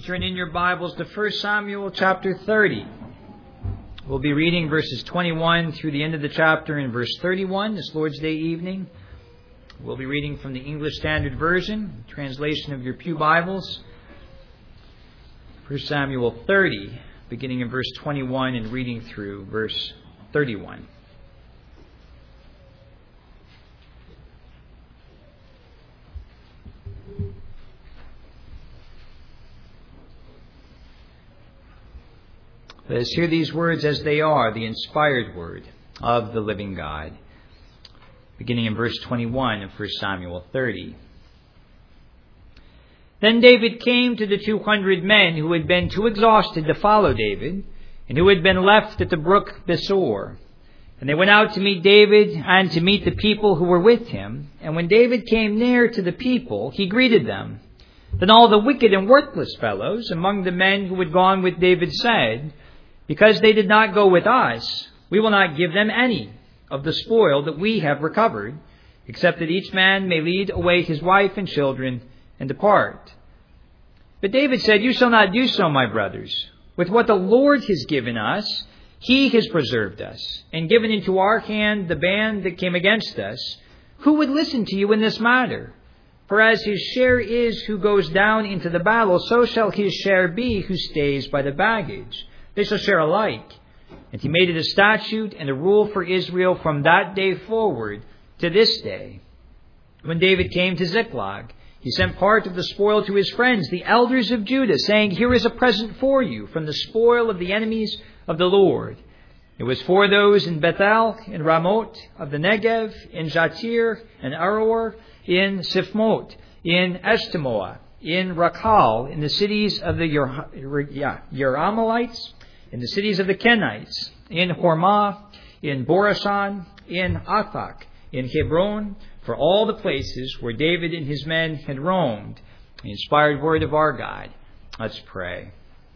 Turn in your Bibles to 1 Samuel chapter 30. We'll be reading verses 21 through the end of the chapter in verse 31 this Lord's Day evening. We'll be reading from the English Standard Version, translation of your pew Bibles. 1 Samuel 30, beginning in verse 21 and reading through verse 31. Let us hear these words as they are, the inspired word of the living God. Beginning in verse 21 of 1 Samuel 30. Then David came to the 200 men who had been too exhausted to follow David, and who had been left at the brook Besor. And they went out to meet David and to meet the people who were with him. And when David came near to the people, he greeted them. Then all the wicked and worthless fellows among the men who had gone with David said, "Because they did not go with us, we will not give them any of the spoil that we have recovered, except that each man may lead away his wife and children and depart." But David said, "You shall not do so, my brothers. With what the Lord has given us, He has preserved us, and given into our hand the band that came against us. Who would listen to you in this matter? For as his share is who goes down into the battle, so shall his share be who stays by the baggage. They shall share alike." And he made it a statute and a rule for Israel from that day forward to this day. When David came to Ziklag, he sent part of the spoil to his friends, the elders of Judah, saying, "Here is a present for you from the spoil of the enemies of the Lord." It was for those in Bethel, in Ramoth of the Negev, in Jatir, in Aroer, in Siphmot, in Eshtemoa, in Rakal, in the cities of the Yeramalites, in the cities of the Kenites, in Hormah, in Borashan, in Athak, in Hebron, for all the places where David and his men had roamed. The inspired word of our God. Let's pray.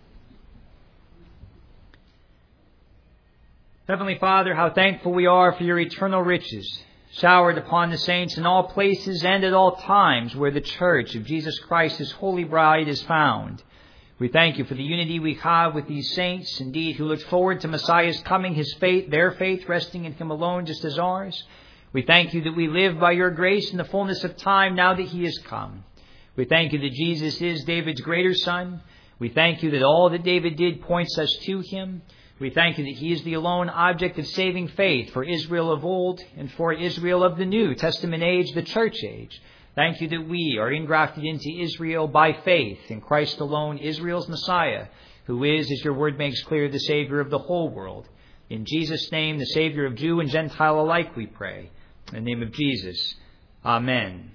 Heavenly Father, how thankful we are for your eternal riches, showered upon the saints in all places and at all times where the church of Jesus Christ, his holy bride, is found. We thank you for the unity we have with these saints, indeed, who look forward to Messiah's coming, their faith resting in him alone, just as ours. We thank you that we live by your grace in the fullness of time now that he has come. We thank you that Jesus is David's greater son. We thank you that all that David did points us to him. We thank you that he is the alone object of saving faith for Israel of old and for Israel of the New Testament age, the church age. Thank you that we are engrafted into Israel by faith in Christ alone, Israel's Messiah, who is, as your word makes clear, the Savior of the whole world. In Jesus' name, the Savior of Jew and Gentile alike, we pray. In the name of Jesus, Amen.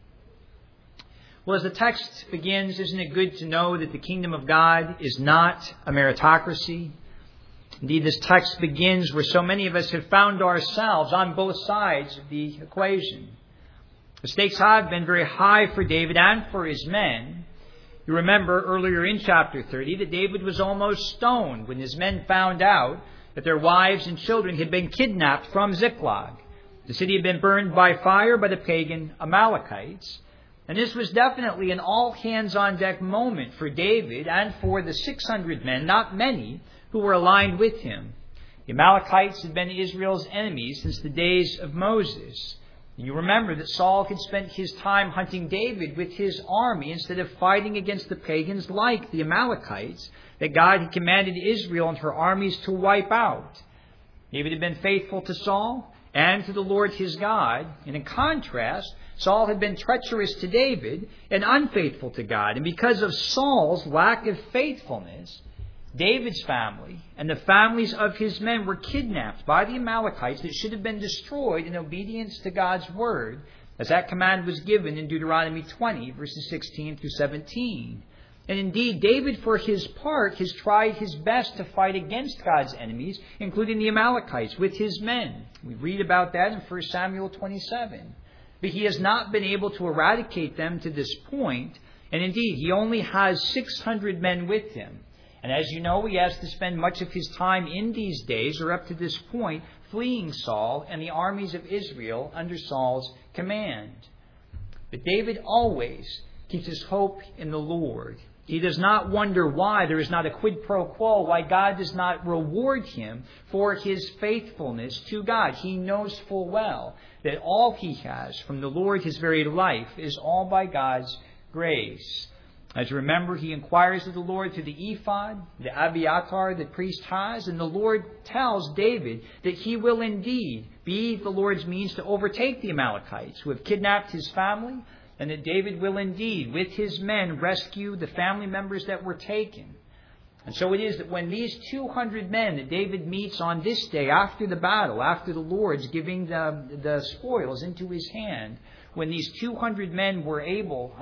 Well, as the text begins, isn't it good to know that the kingdom of God is not a meritocracy? Indeed, this text begins where so many of us have found ourselves on both sides of the equation. The stakes have been very high for David and for his men. You remember earlier in chapter 30 that David was almost stoned when his men found out that their wives and children had been kidnapped from Ziklag. The city had been burned by fire by the pagan Amalekites. And this was definitely an all-hands-on-deck moment for David and for the 600 men, not many, who were aligned with him. The Amalekites had been Israel's enemies since the days of Moses. You remember that Saul had spent his time hunting David with his army instead of fighting against the pagans like the Amalekites that God had commanded Israel and her armies to wipe out. David had been faithful to Saul and to the Lord his God. And in contrast, Saul had been treacherous to David and unfaithful to God. And because of Saul's lack of faithfulness, David's family and the families of his men were kidnapped by the Amalekites that should have been destroyed in obedience to God's word, as that command was given in Deuteronomy 20, verses 16 through 17. And indeed, David, for his part, has tried his best to fight against God's enemies, including the Amalekites, with his men. We read about that in 1 Samuel 27. But he has not been able to eradicate them to this point, and indeed, he only has 600 men with him. And as you know, he has to spend much of his time in these days, or up to this point, fleeing Saul and the armies of Israel under Saul's command. But David always keeps his hope in the Lord. He does not wonder why there is not a quid pro quo, why God does not reward him for his faithfulness to God. He knows full well that all he has from the Lord, his very life, is all by God's grace. As you remember, he inquires of the Lord through the ephod, the Abiathar the priest has, and the Lord tells David that he will indeed be the Lord's means to overtake the Amalekites who have kidnapped his family, and that David will indeed, with his men, rescue the family members that were taken. And so it is that when these 200 men that David meets on this day after the battle, after the Lord's giving the spoils into his hand, when these 200 men were not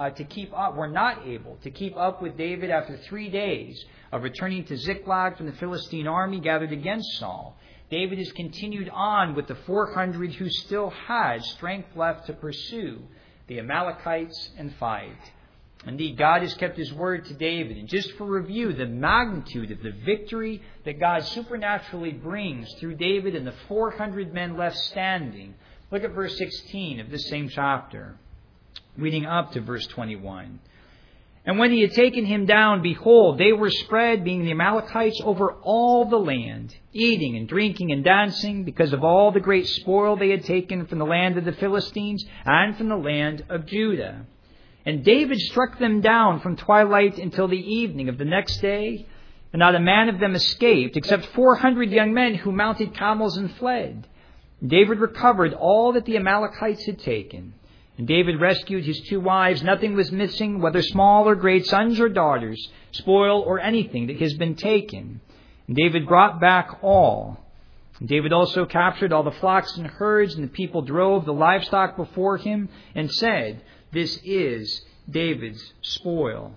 able to keep up with David after 3 days of returning to Ziklag from the Philistine army gathered against Saul, David has continued on with the 400 who still had strength left to pursue the Amalekites and fight. Indeed, God has kept his word to David. And just for review, the magnitude of the victory that God supernaturally brings through David and the 400 men left standing. Look at verse 16 of this same chapter, reading up to verse 21. And when he had taken him down, behold, they were spread, being the Amalekites, over all the land, eating and drinking and dancing, because of all the great spoil they had taken from the land of the Philistines and from the land of Judah. And David struck them down from twilight until the evening of the next day, and not a man of them escaped, except 400 young men who mounted camels and fled. David recovered all that the Amalekites had taken. And David rescued his 2 wives. Nothing was missing, whether small or great, sons or daughters, spoil or anything that has been taken. And David brought back all. And David also captured all the flocks and herds, and the people drove the livestock before him and said, "This is David's spoil."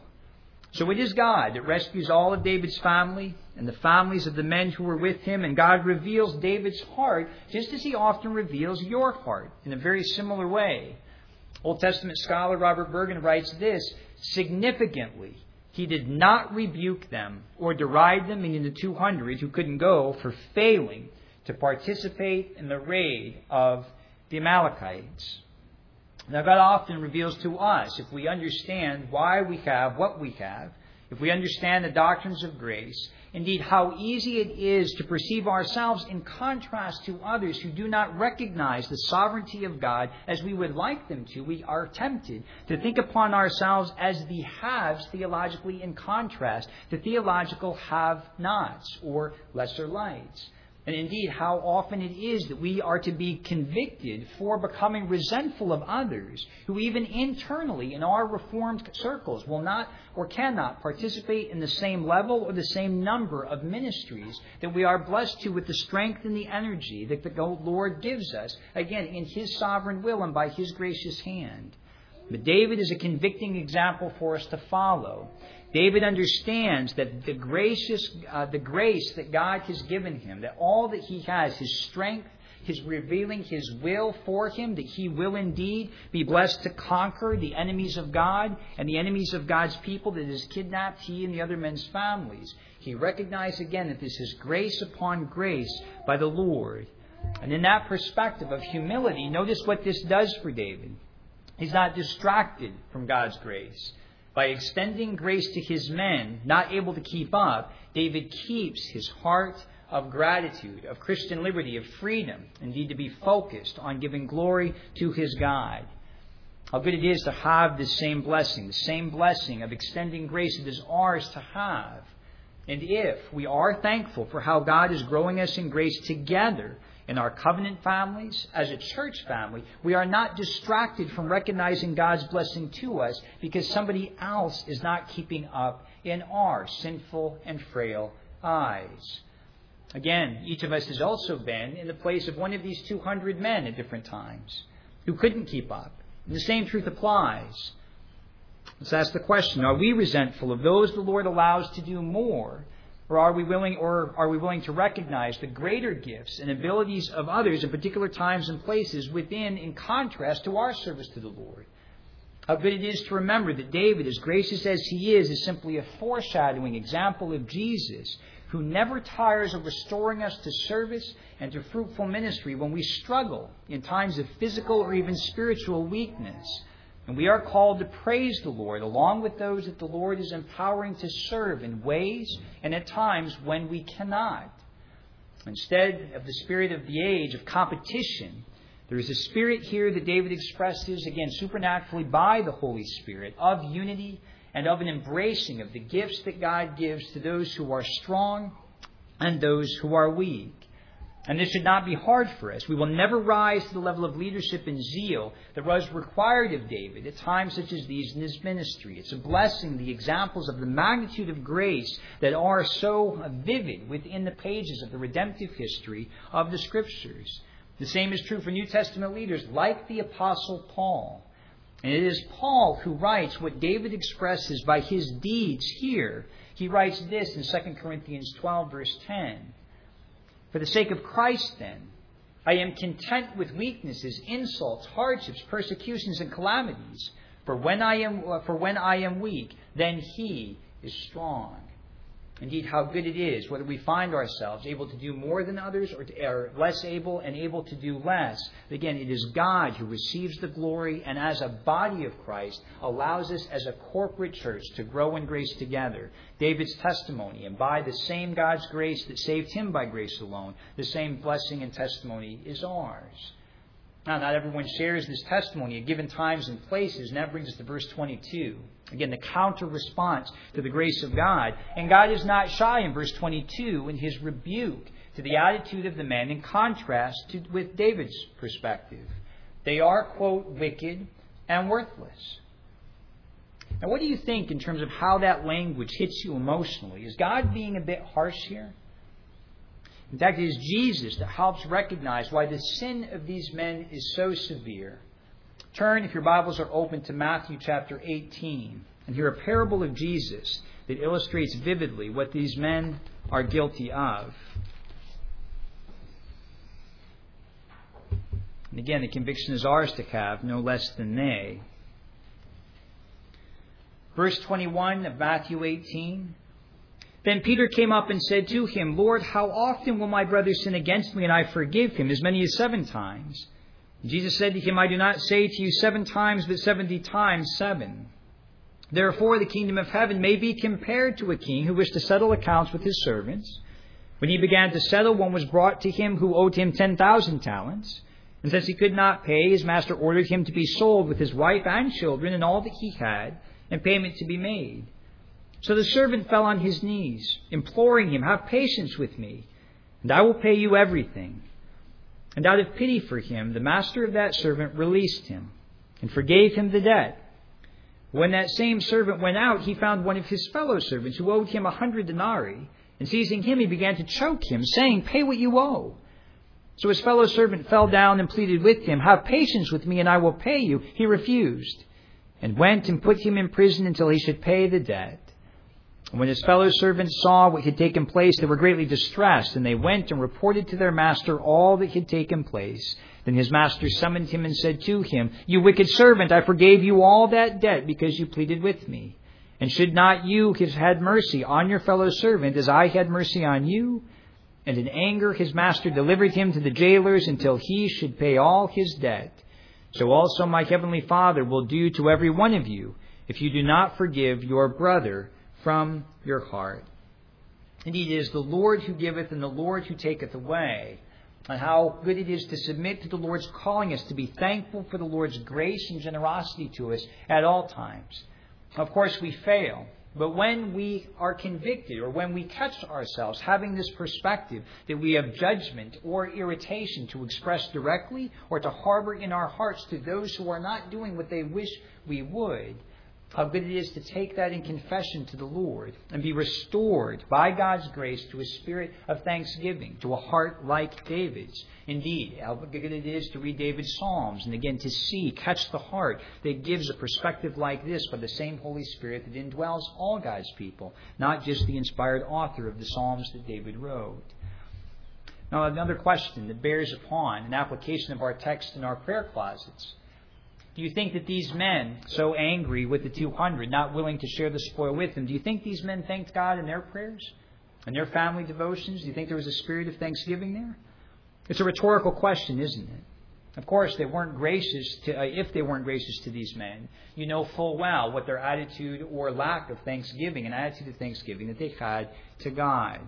So it is God that rescues all of David's family and the families of the men who were with him, and God reveals David's heart just as he often reveals your heart in a very similar way. Old Testament scholar Robert Bergen writes this: significantly, he did not rebuke them or deride them, meaning the 200 who couldn't go, for failing to participate in the raid of the Amalekites. Now, God often reveals to us, if we understand why we have what we have, if we understand the doctrines of grace, indeed how easy it is to perceive ourselves in contrast to others who do not recognize the sovereignty of God as we would like them to. We are tempted to think upon ourselves as the haves theologically in contrast to theological have-nots or lesser lights. And indeed, how often it is that we are to be convicted for becoming resentful of others who even internally in our reformed circles will not or cannot participate in the same level or the same number of ministries that we are blessed to with the strength and the energy that the Lord gives us, again, in his sovereign will and by his gracious hand. But David is a convicting example for us to follow. David understands that the grace that God has given him, that all that he has, his strength, his revealing his will for him, that he will indeed be blessed to conquer the enemies of God and the enemies of God's people that has kidnapped he and the other men's families. He recognized again that this is grace upon grace by the Lord. And in that perspective of humility, notice what this does for David. He's not distracted from God's grace. By extending grace to his men, not able to keep up, David keeps his heart of gratitude, of Christian liberty, of freedom, indeed to be focused on giving glory to his God. How good it is to have this same blessing, the same blessing of extending grace it is ours to have. And if we are thankful for how God is growing us in grace together, in our covenant families, as a church family, we are not distracted from recognizing God's blessing to us because somebody else is not keeping up in our sinful and frail eyes. Again, each of us has also been in the place of one of these 200 men at different times who couldn't keep up. And the same truth applies. Let's ask the question, are we resentful of those the Lord allows to do more? Or are we willing to recognize the greater gifts and abilities of others in particular times and places in contrast to our service to the Lord? How good it is to remember that David, as gracious as he is simply a foreshadowing example of Jesus, who never tires of restoring us to service and to fruitful ministry when we struggle in times of physical or even spiritual weakness. And we are called to praise the Lord along with those that the Lord is empowering to serve in ways and at times when we cannot. Instead of the spirit of the age of competition, there is a spirit here that David expresses, again, supernaturally by the Holy Spirit, of unity and of an embracing of the gifts that God gives to those who are strong and those who are weak. And this should not be hard for us. We will never rise to the level of leadership and zeal that was required of David at times such as these in his ministry. It's a blessing, the examples of the magnitude of grace that are so vivid within the pages of the redemptive history of the Scriptures. The same is true for New Testament leaders like the Apostle Paul. And it is Paul who writes what David expresses by his deeds here. He writes this in 2 Corinthians 12, verse 10. For the sake of Christ, then, I am content with weaknesses, insults, hardships, persecutions, and calamities. For when I am weak, then He is strong. Indeed, how good it is, whether we find ourselves able to do more than others or less able and able to do less. But again, it is God who receives the glory and as a body of Christ allows us as a corporate church to grow in grace together. David's testimony, and by the same God's grace that saved him by grace alone, the same blessing and testimony is ours. Now, not everyone shares this testimony at given times and places, and that brings us to verse 22. Again, the counter response to the grace of God. And God is not shy in verse 22 in His rebuke to the attitude of the men in contrast with David's perspective. They are, quote, wicked and worthless. Now, what do you think in terms of how that language hits you emotionally? Is God being a bit harsh here? In fact, it is Jesus that helps recognize why the sin of these men is so severe. Turn, if your Bibles are open, to Matthew chapter 18 and hear a parable of Jesus that illustrates vividly what these men are guilty of. And again, the conviction is ours to have, no less than they. Verse 21 of Matthew 18. Then Peter came up and said to Him, Lord, how often will my brother sin against me and I forgive him? As many as 7 times. Jesus said to him, I do not say to you 7 times, but 70 times 7. Therefore the kingdom of heaven may be compared to a king who wished to settle accounts with his servants. When he began to settle, one was brought to him who owed him 10,000 talents. And since he could not pay, his master ordered him to be sold with his wife and children and all that he had, and payment to be made. So the servant fell on his knees, imploring him, have patience with me, and I will pay you everything. And out of pity for him, the master of that servant released him and forgave him the debt. When that same servant went out, he found one of his fellow servants who owed him 100 denarii. And seizing him, he began to choke him, saying, pay what you owe. So his fellow servant fell down and pleaded with him, have patience with me and I will pay you. He refused and went and put him in prison until he should pay the debt. And when his fellow servants saw what had taken place, they were greatly distressed, and they went and reported to their master all that had taken place. Then his master summoned him and said to him, you wicked servant, I forgave you all that debt because you pleaded with me. And should not you have had mercy on your fellow servant as I had mercy on you? And in anger his master delivered him to the jailers until he should pay all his debt. So also my heavenly Father will do to every one of you if you do not forgive your brother from your heart. Indeed, it is the Lord who giveth and the Lord who taketh away. And how good it is to submit to the Lord's calling us to be thankful for the Lord's grace and generosity to us at all times. Of course, we fail. But when we are convicted or when we catch ourselves having this perspective that we have judgment or irritation to express directly or to harbor in our hearts to those who are not doing what they wish we would, how good it is to take that in confession to the Lord and be restored by God's grace to a spirit of thanksgiving, to a heart like David's. Indeed, how good it is to read David's Psalms and again to see, catch the heart that gives a perspective like this by the same Holy Spirit that indwells all God's people, not just the inspired author of the Psalms that David wrote. Now, another question that bears upon an application of our text in our prayer closets. Do you think that these men, so angry with the 200, not willing to share the spoil with them, do you think these men thanked God in their prayers and their family devotions? Do you think there was a spirit of thanksgiving there? It's a rhetorical question, isn't it? Of course, they weren't gracious to, if they weren't gracious to these men, you know full well what their attitude or lack of thanksgiving, an attitude of thanksgiving that they had to God.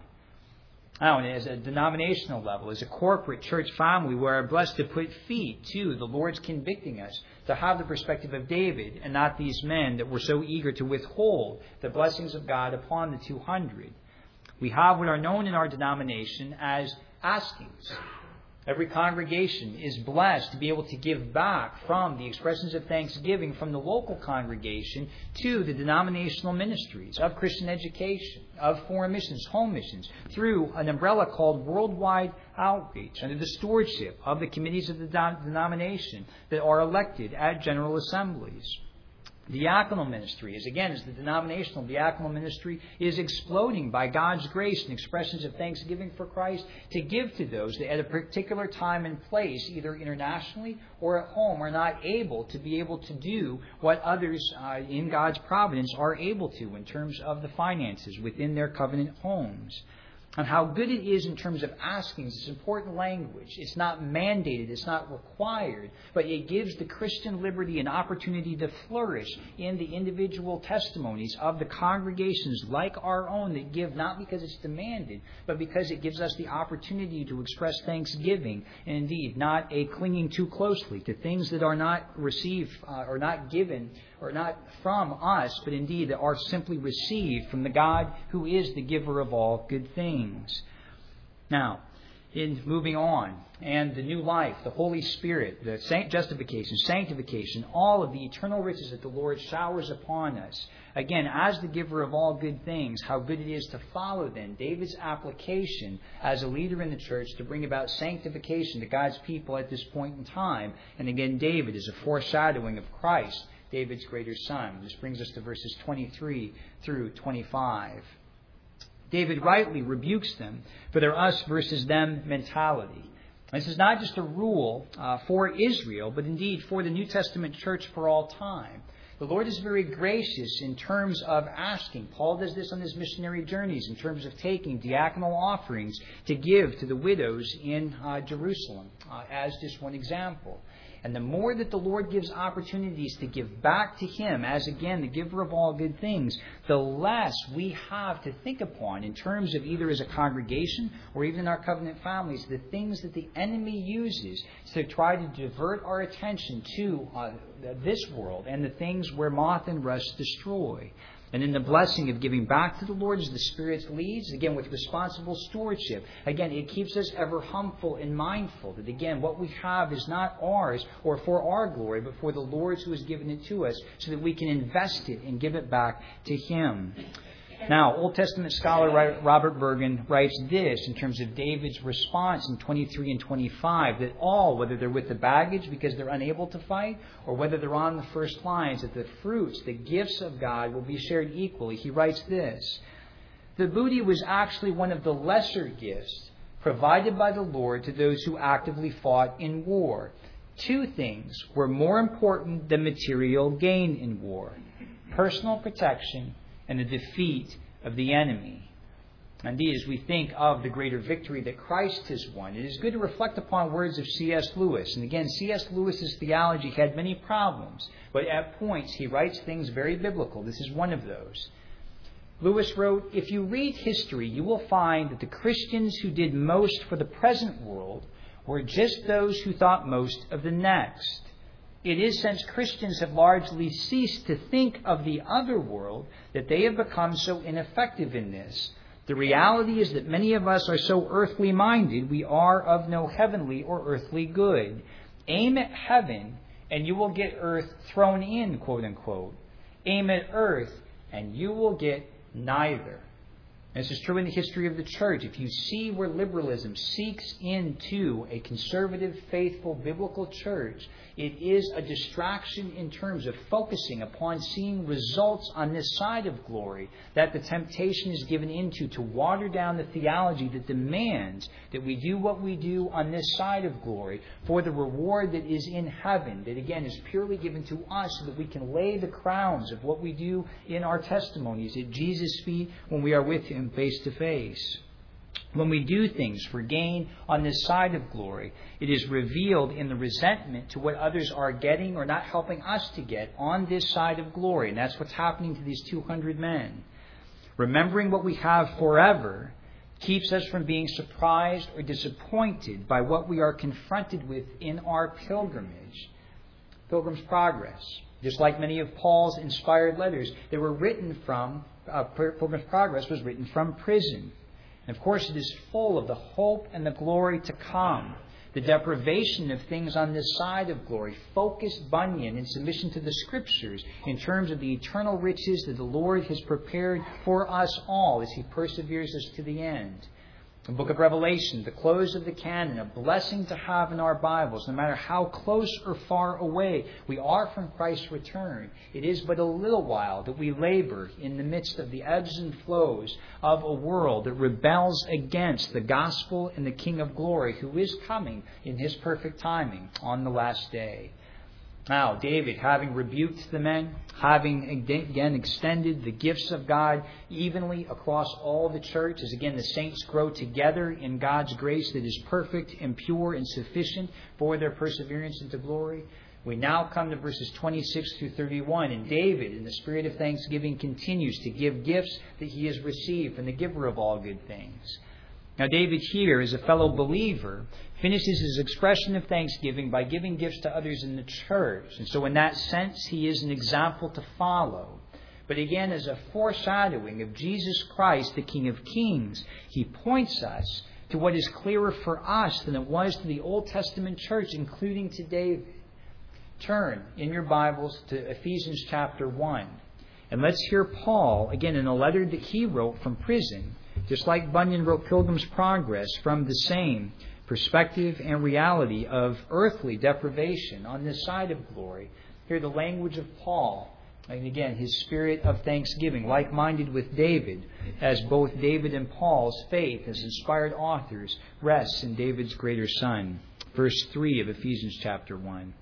Now, and as a denominational level, as a corporate church family, we are blessed to put feet to the Lord's convicting us to have the perspective of David and not these men that were so eager to withhold the blessings of God upon the 200. We have what are known in our denomination as askings. Every congregation is blessed to be able to give back from the expressions of thanksgiving from the local congregation to the denominational ministries of Christian education, of foreign missions, home missions, through an umbrella called Worldwide Outreach, under the stewardship of the committees of the denomination that are elected at General Assemblies. Diaconal ministry is, again, as the denominational diaconal ministry is exploding by God's grace and expressions of thanksgiving for Christ to give to those that at a particular time and place, either internationally or at home, are not able to be able to do what others in God's providence are able to in terms of the finances within their covenant homes. And how good it is in terms of asking. It's important language. It's not mandated. It's not required. But it gives the Christian liberty an opportunity to flourish in the individual testimonies of the congregations like our own that give not because it's demanded, but because it gives us the opportunity to express thanksgiving and indeed not a clinging too closely to things that are not received or not given or not from us, but indeed that are simply received from the God who is the giver of all good things. Now, in moving on, and the new life, the Holy Spirit, the justification, sanctification, all of the eternal riches that the Lord showers upon us. Again, as the giver of all good things, how good it is to follow then David's application as a leader in the church to bring about sanctification to God's people at this point in time. And again, David is a foreshadowing of Christ, David's greater son. This brings us to verses 23 through 25. David rightly rebukes them for their us versus them mentality. This is not just a rule for Israel, but indeed for the New Testament church for all time. The Lord is very gracious in terms of asking. Paul does this on his missionary journeys in terms of taking diaconal offerings to give to the widows in Jerusalem, as just one example. And the more that the Lord gives opportunities to give back to Him, as again the giver of all good things, the less we have to think upon in terms of either as a congregation or even in our covenant families, the things that the enemy uses to try to divert our attention to this world and the things where moth and rust destroy. And in the blessing of giving back to the Lord as the Spirit leads, again, with responsible stewardship, again, it keeps us ever humble and mindful that, again, what we have is not ours or for our glory, but for the Lord's who has given it to us so that we can invest it and give it back to Him. Now, Old Testament scholar Robert Bergen writes this in terms of David's response in 23 and 25, that all, whether they're with the baggage because they're unable to fight, or whether they're on the first lines, that the fruits, the gifts of God will be shared equally. He writes this: the booty was actually one of the lesser gifts provided by the Lord to those who actively fought in war. Two things were more important than material gain in war: personal protection and the defeat of the enemy. Indeed, as we think of the greater victory that Christ has won, it is good to reflect upon words of C.S. Lewis. And again, C.S. Lewis's theology had many problems, but at points he writes things very biblical. This is one of those. Lewis wrote, "If you read history, you will find that the Christians who did most for the present world were just those who thought most of the next. It is since Christians have largely ceased to think of the other world that they have become so ineffective in this. The reality is that many of us are so earthly minded, we are of no heavenly or earthly good. Aim at heaven and you will get earth thrown in, quote unquote. Aim at earth and you will get neither." This is true in the history of the church. If you see where liberalism seeks into a conservative, faithful, biblical church, it is a distraction in terms of focusing upon seeing results on this side of glory that the temptation is given into to water down the theology that demands that we do what we do on this side of glory for the reward that is in heaven, that again is purely given to us so that we can lay the crowns of what we do in our testimonies at Jesus' feet when we are with Him face to face. When we do things for gain on this side of glory, it is revealed in the resentment to what others are getting or not helping us to get on this side of glory. And that's what's happening to these 200 men. Remembering what we have forever keeps us from being surprised or disappointed by what we are confronted with in our pilgrimage. Pilgrim's Progress. Just like many of Paul's inspired letters, they were written from, Pilgrim's Progress was written from prison. And of course, it is full of the hope and the glory to come. The deprivation of things on this side of glory focused Bunyan in submission to the Scriptures in terms of the eternal riches that the Lord has prepared for us all as He perseveres us to the end. The book of Revelation, the close of the canon, a blessing to have in our Bibles, no matter how close or far away we are from Christ's return. It is but a little while that we labor in the midst of the ebbs and flows of a world that rebels against the gospel and the King of glory, who is coming in His perfect timing on the last day. Now, David, having rebuked the men, having again extended the gifts of God evenly across all the church, as again the saints grow together in God's grace that is perfect and pure and sufficient for their perseverance into glory, we now come to verses 26 through 31. And David, in the spirit of thanksgiving, continues to give gifts that he has received from the giver of all good things. Now, David here, as a fellow believer, finishes his expression of thanksgiving by giving gifts to others in the church. And so in that sense, he is an example to follow. But again, as a foreshadowing of Jesus Christ, the King of Kings, he points us to what is clearer for us than it was to the Old Testament church, including to David. Turn in your Bibles to Ephesians chapter 1. And let's hear Paul, again, in a letter that he wrote from prison, just like Bunyan wrote Pilgrim's Progress, from the same perspective and reality of earthly deprivation on this side of glory. Hear the language of Paul, and again, his spirit of thanksgiving, like-minded with David, as both David and Paul's faith as inspired authors rests in David's greater Son. Verse 3 of Ephesians chapter 1.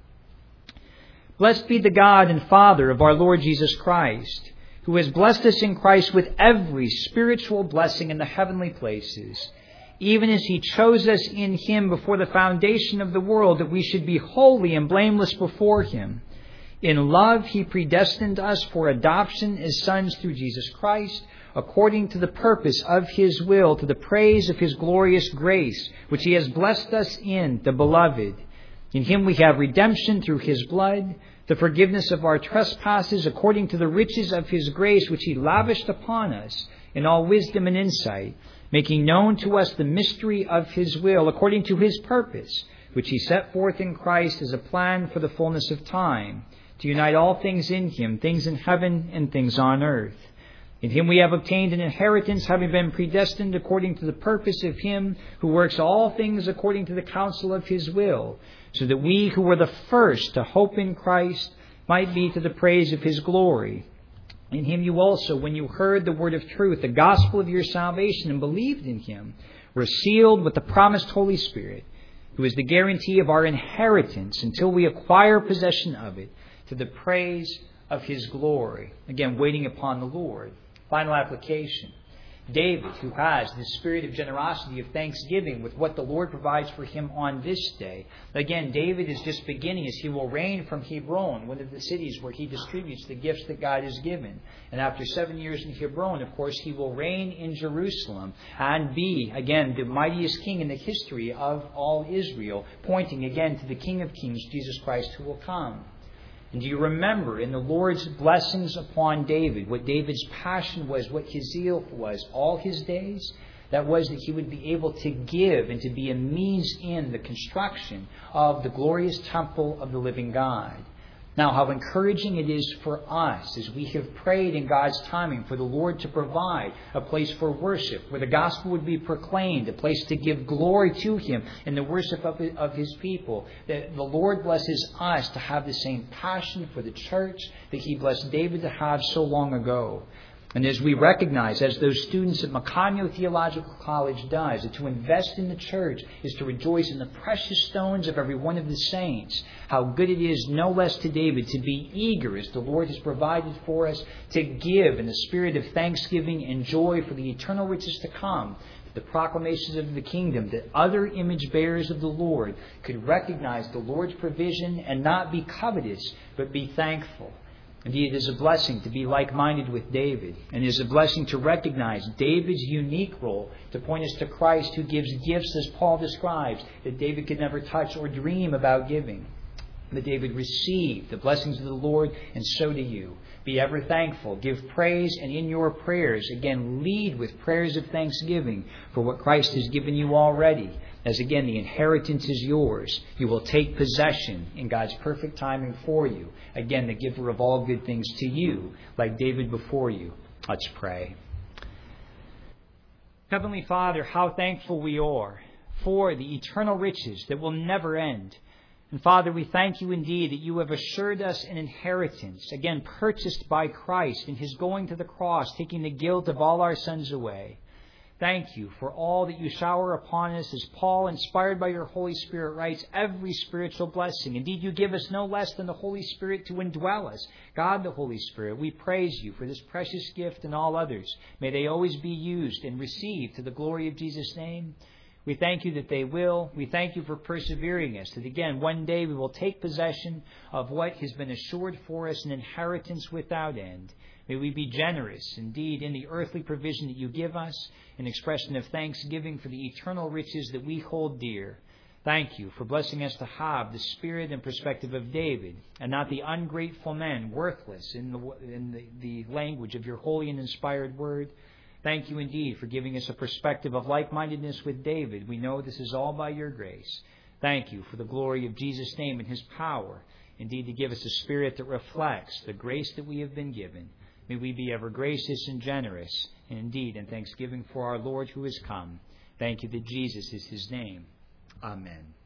Blessed be the God and Father of our Lord Jesus Christ, who has blessed us in Christ with every spiritual blessing in the heavenly places, even as He chose us in Him before the foundation of the world, that we should be holy and blameless before Him. In love He predestined us for adoption as sons through Jesus Christ, according to the purpose of His will, to the praise of His glorious grace, which He has blessed us in, the Beloved. In Him we have redemption through His blood, the forgiveness of our trespasses, according to the riches of His grace, which He lavished upon us in all wisdom and insight, making known to us the mystery of His will, according to His purpose, which He set forth in Christ as a plan for the fullness of time, to unite all things in Him, things in heaven and things on earth. In Him we have obtained an inheritance, having been predestined according to the purpose of Him who works all things according to the counsel of His will, so that we who were the first to hope in Christ might be to the praise of His glory. In Him you also, when you heard the word of truth, the gospel of your salvation, and believed in Him, were sealed with the promised Holy Spirit, who is the guarantee of our inheritance until we acquire possession of it, to the praise of His glory. Again, waiting upon the Lord. Final application. David, who has the spirit of generosity, of thanksgiving with what the Lord provides for him on this day. Again, David is just beginning as he will reign from Hebron, one of the cities where he distributes the gifts that God has given. And after 7 years in Hebron, of course, he will reign in Jerusalem and be, again, the mightiest king in the history of all Israel, pointing again to the King of Kings, Jesus Christ, who will come. And do you remember in the Lord's blessings upon David, what David's passion was, what his zeal was all his days? That was that he would be able to give and to be a means in the construction of the glorious temple of the living God. Now, how encouraging it is for us as we have prayed in God's timing for the Lord to provide a place for worship, where the gospel would be proclaimed, a place to give glory to Him in the worship of His people, that the Lord blesses us to have the same passion for the church that He blessed David to have so long ago. And as we recognize, as those students at Macanio Theological College does, that to invest in the church is to rejoice in the precious stones of every one of the saints, how good it is, no less to David, to be eager as the Lord has provided for us, to give in the spirit of thanksgiving and joy for the eternal riches to come, the proclamations of the kingdom, that other image bearers of the Lord could recognize the Lord's provision and not be covetous, but be thankful. Indeed, it is a blessing to be like-minded with David, and it is a blessing to recognize David's unique role to point us to Christ, who gives gifts, as Paul describes, that David could never touch or dream about giving. But David received the blessings of the Lord, and so do you. Be ever thankful, give praise, and in your prayers, again, lead with prayers of thanksgiving for what Christ has given you already. As again, the inheritance is yours. You will take possession in God's perfect timing for you. Again, the giver of all good things to you, like David before you. Let's pray. Heavenly Father, how thankful we are for the eternal riches that will never end. And Father, we thank you indeed that you have assured us an inheritance, again, purchased by Christ in his going to the cross, taking the guilt of all our sins away. Thank you for all that you shower upon us, as Paul, inspired by your Holy Spirit, writes, every spiritual blessing. Indeed, you give us no less than the Holy Spirit to indwell us. God, the Holy Spirit, we praise you for this precious gift and all others. May they always be used and received to the glory of Jesus' name. We thank you that they will. We thank you for persevering us, that again, one day we will take possession of what has been assured for us, an inheritance without end. May we be generous, indeed, in the earthly provision that you give us, an expression of thanksgiving for the eternal riches that we hold dear. Thank you for blessing us to have the spirit and perspective of David, and not the ungrateful men, worthless in the language of your holy and inspired word. Thank you indeed for giving us a perspective of like-mindedness with David. We know this is all by your grace. Thank you for the glory of Jesus' name and his power, indeed, to give us a spirit that reflects the grace that we have been given. May we be ever gracious and generous, and indeed in thanksgiving for our Lord who has come. Thank you that Jesus is his name. Amen.